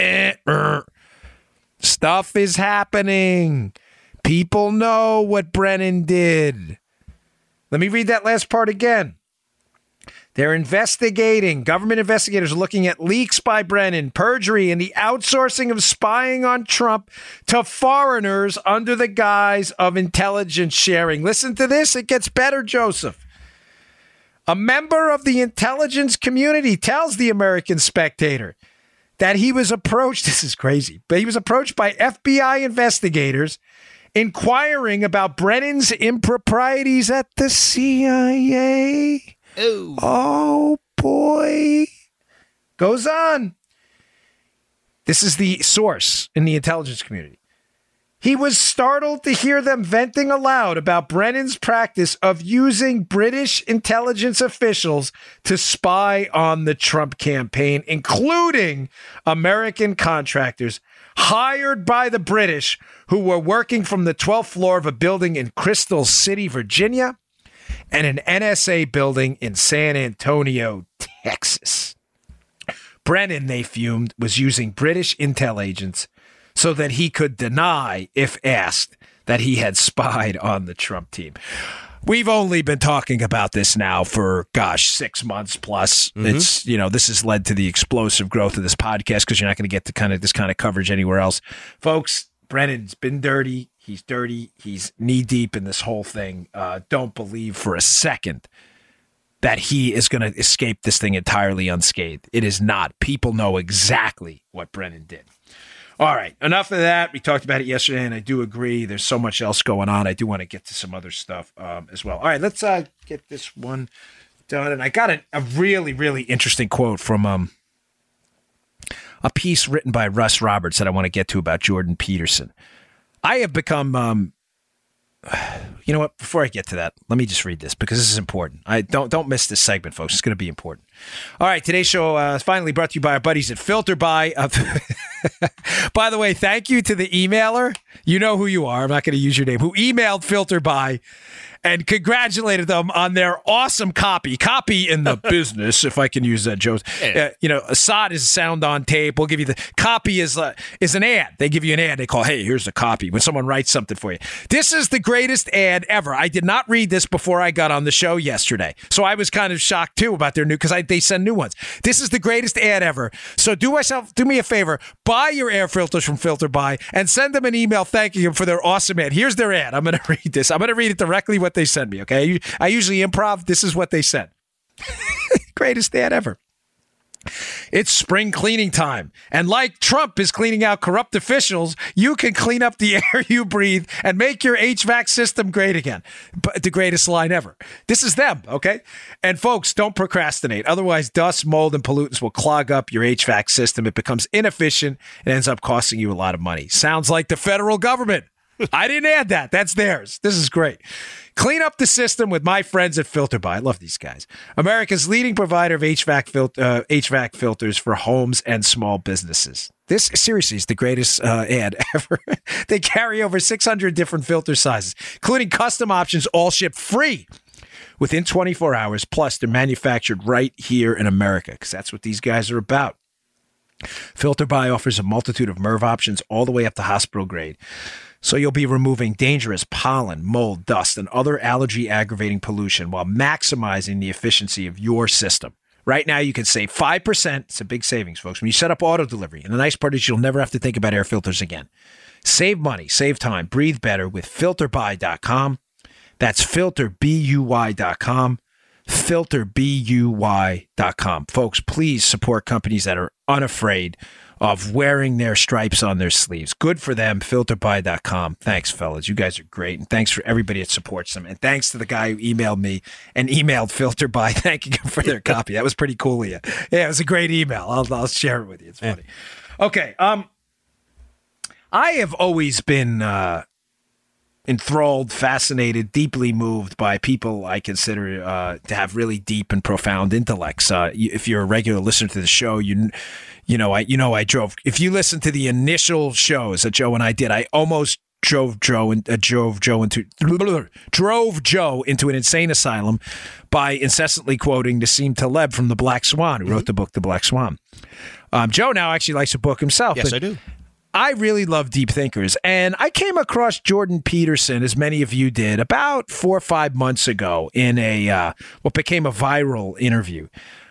Stuff is happening. People know what Brennan did. Let me read that last part again. They're investigating. Government investigators are looking at leaks by Brennan, perjury, and the outsourcing of spying on Trump to foreigners under the guise of intelligence sharing. Listen to this. It gets better, Joseph. A member of the intelligence community tells the American Spectator that he was approached. This is crazy, but he was approached by FBI investigators inquiring about Brennan's improprieties at the CIA. Oh, boy. Goes on. This is the source in the intelligence community. He was startled to hear them venting aloud about Brennan's practice of using British intelligence officials to spy on the Trump campaign, including American contractors hired by the British who were working from the 12th floor of a building in Crystal City, Virginia, and an NSA building in San Antonio, Texas. Brennan, they fumed, was using British intel agents so that he could deny, if asked, that he had spied on the Trump team. We've only been talking about this now for, 6 months plus. Mm-hmm. It's, this has led to the explosive growth of this podcast because you're not going to get this kind of coverage anywhere else. Folks, Brennan's been dirty. He's dirty. He's knee deep in this whole thing. Don't believe for a second that he is going to escape this thing entirely unscathed. It is not. People know exactly what Brennan did. All right, enough of that. We talked about it yesterday, and I do agree. There's so much else going on. I do want to get to some other stuff as well. All right, let's get this one done. And I got a really, really interesting quote from a piece written by Russ Roberts that I want to get to about Jordan Peterson. I have become You know what? Before I get to that, let me just read this because this is important. Don't miss this segment, folks. It's going to be important. All right, today's show is finally brought to you by our buddies at FilterBuy. By the way, thank you to the emailer. You know who you are. I'm not going to use your name. Who emailed FilterBuy and congratulated them on their awesome copy. Copy in the business, if I can use that, Joe. Assad is sound on tape. We'll give you the copy is an ad. They give you an ad. They call, hey, here's the copy when someone writes something for you. This is the greatest ad ever. I did not read this before I got on the show yesterday. So I was kind of shocked, too, about their new, because they send new ones. This is the greatest ad ever. So do me a favor. Buy your air filters from FilterBuy and send them an email thanking them for their awesome ad. Here's their ad. I'm going to read this. I'm going to read it directly what they sent me, okay? I usually improv. This is what they said. Greatest ad ever. It's spring cleaning time. And like Trump is cleaning out corrupt officials, you can clean up the air you breathe and make your HVAC system great again. But the greatest line ever. This is them, okay? And folks, don't procrastinate. Otherwise, dust, mold, and pollutants will clog up your HVAC system. It becomes inefficient and ends up costing you a lot of money. Sounds like the federal government. I didn't add that. That's theirs. This is great. Clean up the system with my friends at FilterBuy. I love these guys. America's leading provider of HVAC filters for homes and small businesses. This, seriously, is the greatest ad ever. They carry over 600 different filter sizes, including custom options, all shipped free within 24 hours. Plus, they're manufactured right here in America, because that's what these guys are about. FilterBuy offers a multitude of MERV options all the way up to hospital grade. So you'll be removing dangerous pollen, mold, dust, and other allergy-aggravating pollution while maximizing the efficiency of your system. Right now, you can save 5%. It's a big savings, folks, when you set up auto delivery. And the nice part is you'll never have to think about air filters again. Save money, save time, breathe better with FilterBuy.com. That's FilterBuy.com. FilterBuy.com. Folks, please support companies that are unafraid of wearing their stripes on their sleeves. Good for them. FilterBuy.com. Thanks, fellas. You guys are great. And thanks for everybody that supports them. And thanks to the guy who emailed me and emailed FilterBuy thanking him for their copy. That was pretty cool of you. Yeah, it was a great email. I'll share it with you. It's funny. Okay. I have always been enthralled, fascinated, deeply moved by people I consider to have really deep and profound intellects. If you're a regular listener to the show, I drove. If you listen to the initial shows that Joe and I did, I almost drove Joe into an insane asylum by incessantly quoting Nassim Taleb from The Black Swan, who wrote the book The Black Swan. Joe now actually likes a book himself. Yes, I do. I really love deep thinkers, and I came across Jordan Peterson, as many of you did, about 4 or 5 months ago in a what became a viral interview.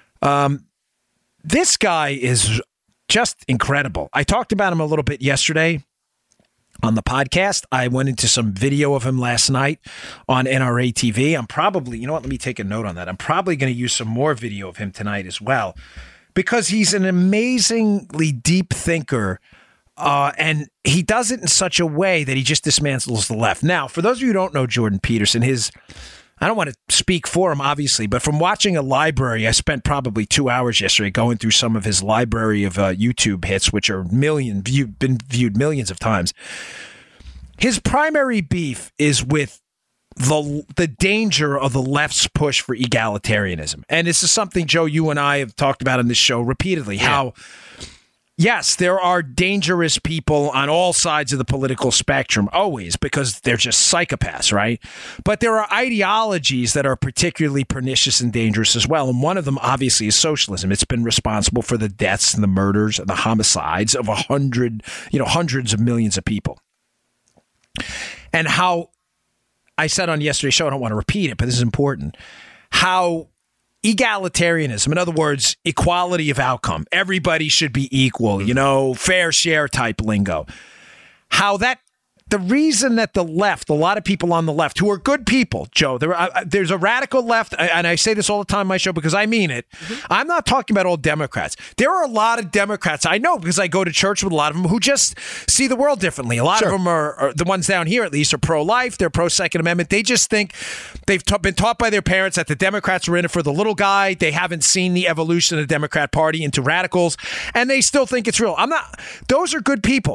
This guy is just incredible. I talked about him a little bit yesterday on the podcast. I went into some video of him last night on NRA TV. I'm probably, let me take a note on that. I'm probably going to use some more video of him tonight as well, because he's an amazingly deep thinker. And he does it in such a way that he just dismantles the left. Now, for those of you who don't know Jordan Peterson, I don't want to speak for him, obviously, but from watching a library, I spent probably 2 hours yesterday going through some of his library of YouTube hits, which are been viewed millions of times. His primary beef is with the danger of the left's push for egalitarianism. And this is something, Joe, you and I have talked about on this show repeatedly, how yes, there are dangerous people on all sides of the political spectrum, always, because they're just psychopaths, right? But there are ideologies that are particularly pernicious and dangerous as well. And one of them, obviously, is socialism. It's been responsible for the deaths and the murders and the homicides of hundreds of millions of people. And how, I said on yesterday's show, I don't want to repeat it, but this is important, how egalitarianism, in other words, equality of outcome, everybody should be equal, fair share type lingo. How the reason that the left, a lot of people on the left who are good people, Joe, there's a radical left, and I say this all the time on my show because I mean it. Mm-hmm. I'm not talking about all Democrats. There are a lot of Democrats, I know because I go to church with a lot of them, who just see the world differently. A lot of them are the ones down here, at least, are pro-life. They're pro-Second Amendment. They just think they've been taught by their parents that the Democrats are in it for the little guy. They haven't seen the evolution of the Democrat Party into radicals, and they still think it's real. Those are good people.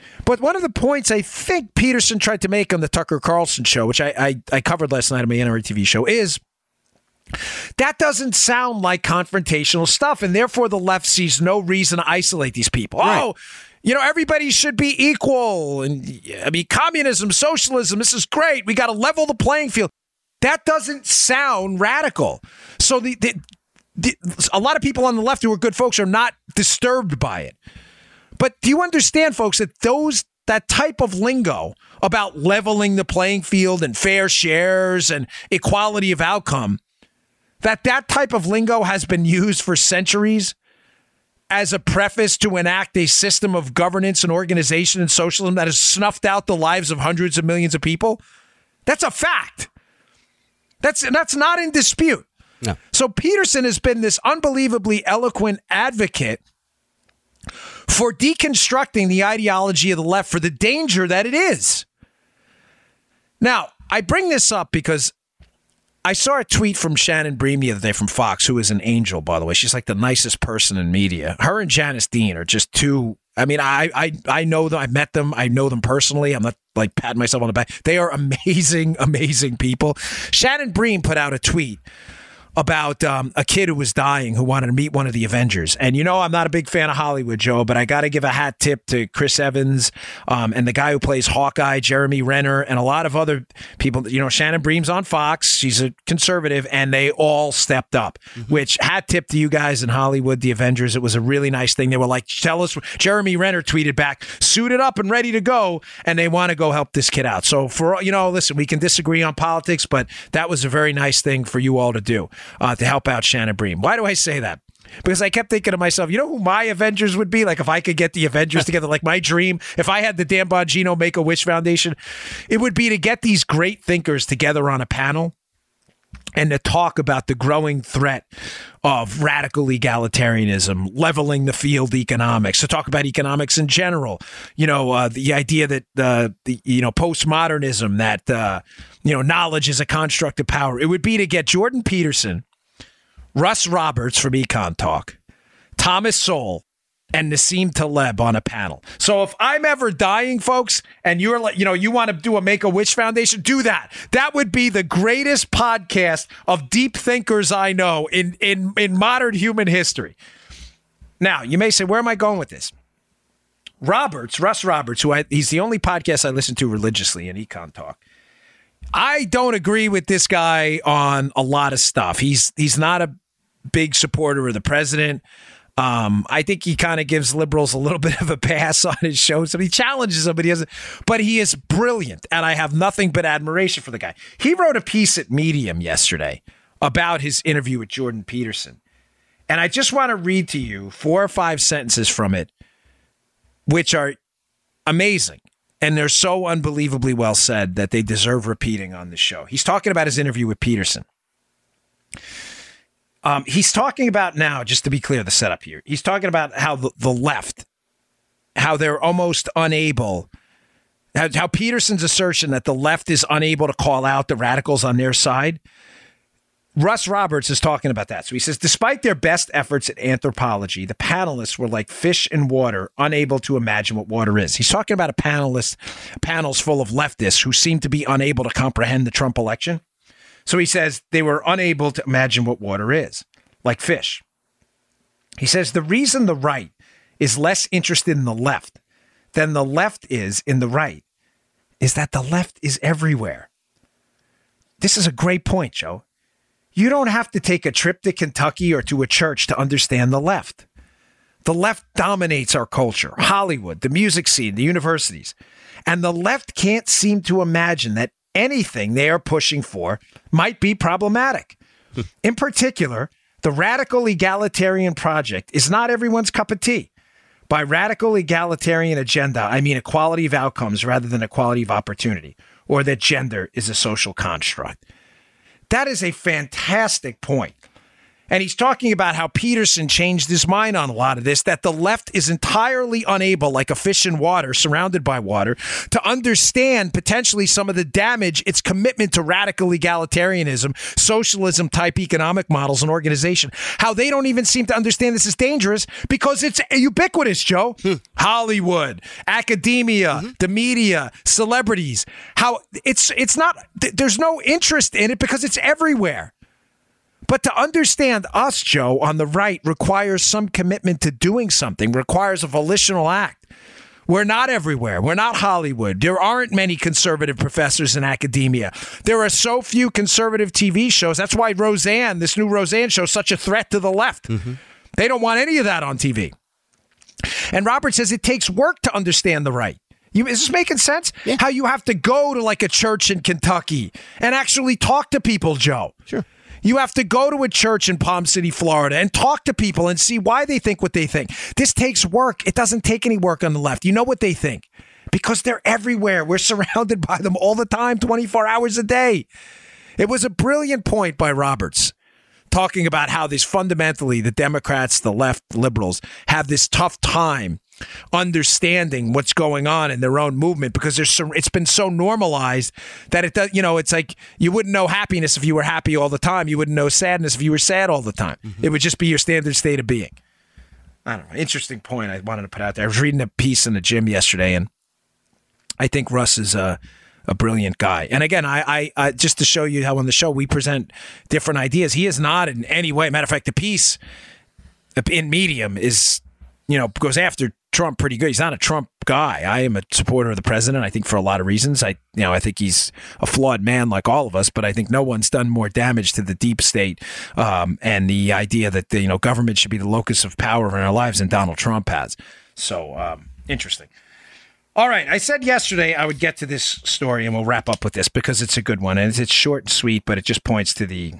But one of the points I think Peterson tried to make on the Tucker Carlson show, which I covered last night on my NRA TV show, is that doesn't sound like confrontational stuff, and therefore the left sees no reason to isolate these people. Right. Oh, everybody should be equal. And I mean, communism, socialism, this is great. We got to level the playing field. That doesn't sound radical. So a lot of people on the left who are good folks are not disturbed by it. But do you understand, folks, that that type of lingo about leveling the playing field and fair shares and equality of outcome, that type of lingo has been used for centuries as a preface to enact a system of governance and organization and socialism that has snuffed out the lives of hundreds of millions of people? That's a fact. That's not in dispute. No. So Peterson has been this unbelievably eloquent advocate for deconstructing the ideology of the left for the danger that it is. Now, I bring this up because I saw a tweet from Shannon Bream the other day from Fox, who is an angel, by the way. She's like the nicest person in media. Her and Janice Dean are just two. I mean, I know them. I met them. I know them personally. I'm not like patting myself on the back. They are amazing, amazing people. Shannon Bream put out a tweet about a kid who was dying who wanted to meet one of the Avengers. And I'm not a big fan of Hollywood, Joe, but I got to give a hat tip to Chris Evans and the guy who plays Hawkeye, Jeremy Renner, and a lot of other people. Shannon Bream's on Fox. She's a conservative, and they all stepped up, which hat tip to you guys in Hollywood, the Avengers. It was a really nice thing. They were like, tell us. Jeremy Renner tweeted back, suited up and ready to go, and they want to go help this kid out. So listen, we can disagree on politics, but that was a very nice thing for you all to do. To help out Shannon Bream. Why do I say that? Because I kept thinking to myself, who my Avengers would be? Like if I could get the Avengers together, like my dream, if I had the Dan Bongino Make-A-Wish Foundation, it would be to get these great thinkers together on a panel and to talk about the growing threat of radical egalitarianism, leveling the field economics, to talk about economics in general, the idea that, postmodernism, that, knowledge is a construct of power. It would be to get Jordan Peterson, Russ Roberts from Econ Talk, Thomas Sowell, and Nassim Taleb on a panel. So if I'm ever dying, folks, and you're like, you want to do a Make-A-Wish Foundation, do that. That would be the greatest podcast of deep thinkers I know in modern human history. Now, you may say, where am I going with this? Russ Roberts, he's the only podcast I listen to religiously in Econ Talk. I don't agree with this guy on a lot of stuff. He's not a big supporter of the president. I think he kind of gives liberals a little bit of a pass on his show. So he challenges them, but he is brilliant. And I have nothing but admiration for the guy. He wrote a piece at Medium yesterday about his interview with Jordan Peterson. And I just want to read to you 4 or 5 sentences from it, which are amazing. And they're so unbelievably well said that they deserve repeating on the show. He's talking about his interview with Peterson. He's talking about now, just to be clear, the setup here. He's talking about how the left, how they're almost unable, how Peterson's assertion that the left is unable to call out the radicals on their side. Russ Roberts is talking about that. So he says, despite their best efforts at anthropology, the panelists were like fish in water, unable to imagine what water is. He's talking about panels full of leftists who seem to be unable to comprehend the Trump election. So he says they were unable to imagine what water is, like fish. He says the reason the right is less interested in the left than the left is in the right is that the left is everywhere. This is a great point, Joe. You don't have to take a trip to Kentucky or to a church to understand the left. The left dominates our culture, Hollywood, the music scene, the universities. And the left can't seem to imagine that anything they are pushing for might be problematic. In particular, the radical egalitarian project is not everyone's cup of tea. By radical egalitarian agenda, I mean equality of outcomes rather than equality of opportunity, or that gender is a social construct. That is a fantastic point. And he's talking about how Peterson changed his mind on a lot of this, that the left is entirely unable, like a fish in water, surrounded by water, to understand potentially some of the damage its commitment to radical egalitarianism, socialism-type economic models and organization, how they don't even seem to understand this is dangerous because it's ubiquitous, Joe. Hollywood, academia, the media, celebrities, how it's not, there's no interest in it because it's everywhere. But to understand us, Joe, on the right requires some commitment to doing something, requires a volitional act. We're not everywhere. We're not Hollywood. There aren't many conservative professors in academia. There are so few conservative TV shows. That's why Roseanne, this new Roseanne show, is such a threat to the left. They don't want any of that on TV. And Robert says it takes work to understand the right. Is this making sense? Yeah. How you have to go to like a church in Kentucky and actually talk to people, Joe. Sure. You have to go to a church in Palm City, Florida, and talk to people and see why they think what they think. This takes work. It doesn't take any work on the left. You know what they think? Because they're everywhere. We're surrounded by them all the time, 24 hours a day. It was a brilliant point by Roberts, talking about how this fundamentally, the Democrats, the left, liberals, have this tough time understanding what's going on in their own movement because it's been so normalized that it does. It's like you wouldn't know happiness if you were happy all the time. You wouldn't know sadness if you were sad all the time. It would just be your standard state of being. I don't know. Interesting point I wanted to put out there. I was reading a piece in the gym yesterday, and I think Russ is a brilliant guy. And again, I just to show you how on the show we present different ideas. He is not in any way. Matter of fact, the piece in Medium is, goes after Trump pretty good. He's not a Trump guy. I am a supporter of the president, I think, for a lot of reasons. I think he's a flawed man like all of us, but I think no one's done more damage to the deep state and the idea that the government should be the locus of power in our lives than Donald Trump has. So interesting. All right. I said yesterday I would get to this story and we'll wrap up with this because it's a good one. And it's short and sweet, but it just points to the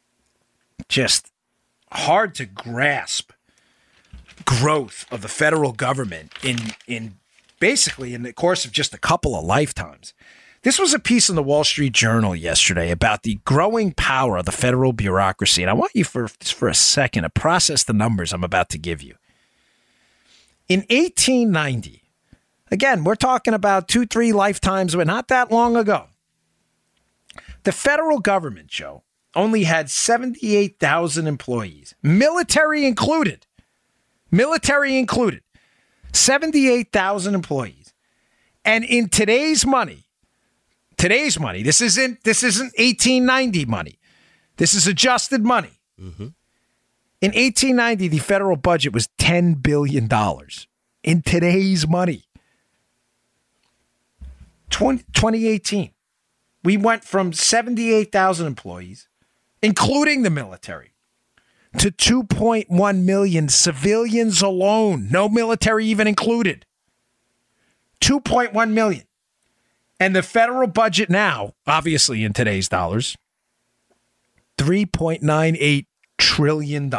just hard to grasp growth of the federal government in basically in the course of just a couple of lifetimes. This was a piece in the Wall Street Journal yesterday about the growing power of the federal bureaucracy. And I want you for a second to process the numbers I'm about to give you. In 1890, again, we're talking about 2-3 lifetimes, but not that long ago, the federal government, Joe, only had 78,000 employees, military included. 78,000 employees. And in today's money, this isn't 1890 money. This is adjusted money. In 1890, the federal budget was $10 billion. In today's money. 2018, we went from 78,000 employees, including the military, to 2.1 million civilians alone, no military even included. 2.1 million. And the federal budget now, obviously in today's dollars, $3.98 trillion.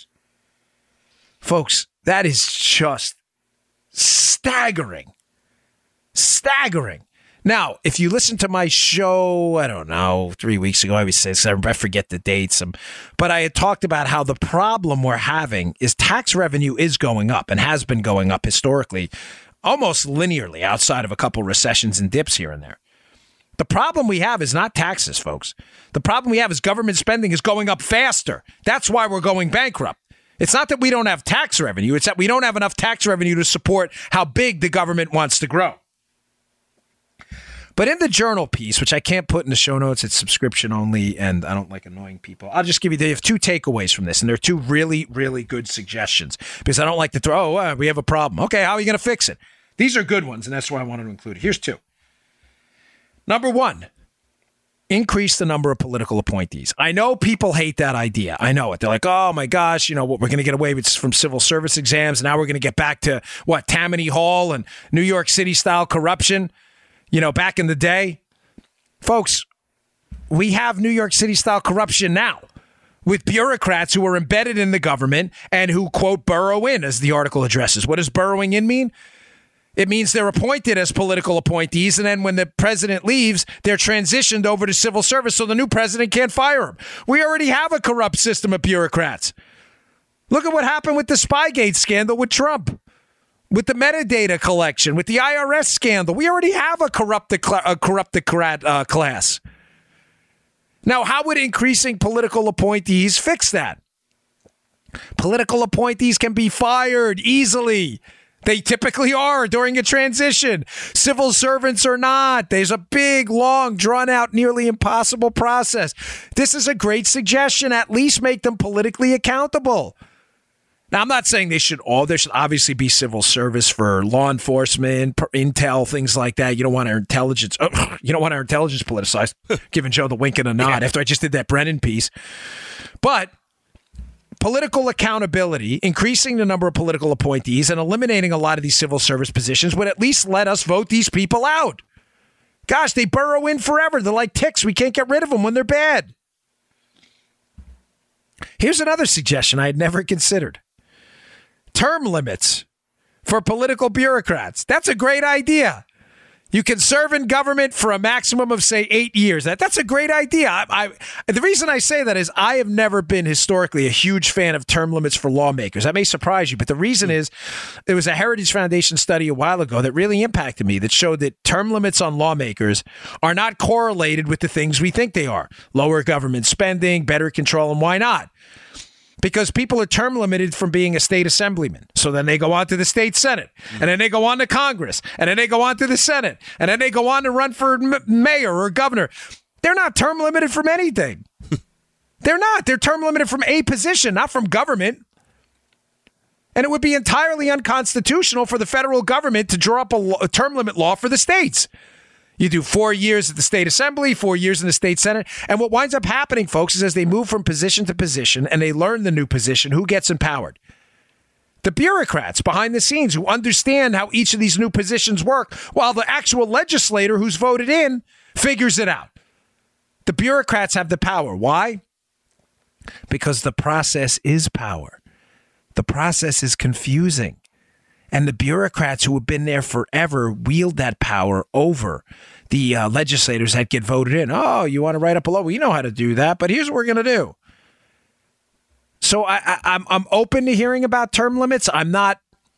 Folks, that is just staggering. Staggering. Now, if you listen to my show, I don't know, 3 weeks ago, I forget the dates, but I had talked about how the problem we're having is tax revenue is going up and has been going up historically, almost linearly outside of a couple recessions and dips here and there. The problem we have is not taxes, folks. The problem we have is government spending is going up faster. That's why we're going bankrupt. It's not that we don't have tax revenue. It's that we don't have enough tax revenue to support how big the government wants to grow. But in the Journal piece, which I can't put in the show notes, it's subscription only, and I don't like annoying people. I'll just give you, they have 2 takeaways from this, and they're 2 really, really good suggestions, because I don't like to throw, we have a problem. Okay, how are you going to fix it? These are good ones, and that's why I wanted to include it. Here's 2. Number 1, increase the number of political appointees. I know people hate that idea. I know it. They're like, oh my gosh, what we're going to get away with from civil service exams, and now we're going to get back to, Tammany Hall and New York City-style corruption. Back in the day, folks, we have New York City-style corruption now with bureaucrats who are embedded in the government and who, quote, burrow in, as the article addresses. What does burrowing in mean? It means they're appointed as political appointees, and then when the president leaves, they're transitioned over to civil service so the new president can't fire them. We already have a corrupt system of bureaucrats. Look at what happened with the Spygate scandal with Trump, with the metadata collection, with the IRS scandal. We already have a corrupted class. Now, how would increasing political appointees fix that? Political appointees can be fired easily. They typically are during a transition. Civil servants are not. There's a big, long, drawn-out, nearly impossible process. This is a great suggestion. At least make them politically accountable. Now, I'm not saying there should obviously be civil service for law enforcement, intel, things like that. You don't want our intelligence politicized, giving Joe the wink and a nod after I just did that Brennan piece. But political accountability, increasing the number of political appointees and eliminating a lot of these civil service positions would at least let us vote these people out. Gosh, they burrow in forever. They're like ticks. We can't get rid of them when they're bad. Here's another suggestion I had never considered. Term limits for political bureaucrats. That's a great idea. You can serve in government for a maximum of, say, 8 years. That's a great idea. The reason I say that is I have never been historically a huge fan of term limits for lawmakers. That may surprise you, but the reason is there was a Heritage Foundation study a while ago that really impacted me that showed that term limits on lawmakers are not correlated with the things we think they are. Lower government spending, better control, and why not? Because people are term limited from being a state assemblyman. So then they go on to the state Senate, and then they go on to Congress, and then they go on to the Senate, and then they go on to run for mayor or governor. They're not term limited from anything. They're not. They're term limited from a position, not from government. And it would be entirely unconstitutional for the federal government to draw up a term limit law for the states. You do 4 years at the state assembly, 4 years in the state senate. And what winds up happening, folks, is as they move from position to position and they learn the new position, who gets empowered? The bureaucrats behind the scenes who understand how each of these new positions work, while the actual legislator who's voted in figures it out. The bureaucrats have the power. Why? Because the process is power. The process is confusing. And the bureaucrats who have been there forever wield that power over the legislators that get voted in. Oh, you want to write up a law? Well, you know how to do that, but here's what we're going to do. So I'm open to hearing about term limits. I'm not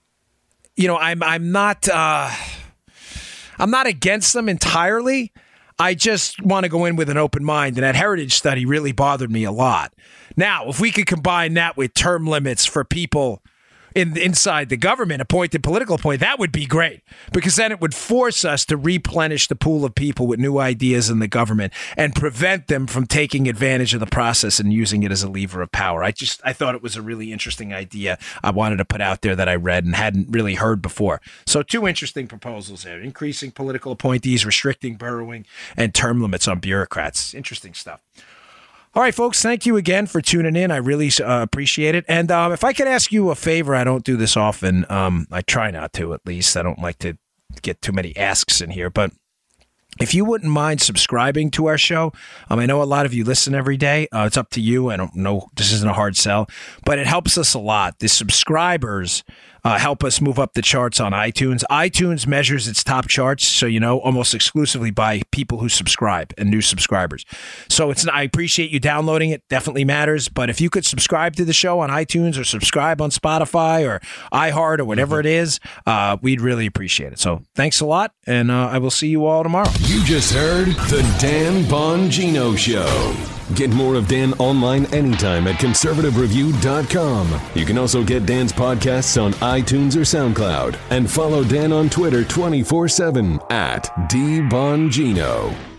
against them entirely. I just want to go in with an open mind, and that Heritage study really bothered me a lot. Now, if we could combine that with term limits for people inside the government, appointed political appointment, that would be great, because then it would force us to replenish the pool of people with new ideas in the government and prevent them from taking advantage of the process and using it as a lever of power. I thought it was a really interesting idea I wanted to put out there that I read and hadn't really heard before. So 2 interesting proposals there: increasing political appointees, restricting burrowing, and term limits on bureaucrats. Interesting stuff. All right, folks, thank you again for tuning in. I really appreciate it. And if I could ask you a favor, I don't do this often. I try not to, at least. I don't like to get too many asks in here. But if you wouldn't mind subscribing to our show, I know a lot of you listen every day. It's up to you. I don't know. This isn't a hard sell, but it helps us a lot. The subscribers help us move up the charts on iTunes. iTunes measures its top charts, so almost exclusively by people who subscribe and new subscribers. So I appreciate you downloading it. Definitely matters. But if you could subscribe to the show on iTunes or subscribe on Spotify or iHeart or whatever it is, we'd really appreciate it. So thanks a lot, and I will see you all tomorrow. You just heard The Dan Bongino Show. Get more of Dan online anytime at conservativereview.com. You can also get Dan's podcasts on iTunes or SoundCloud. And follow Dan on Twitter 24/7 at DBongino.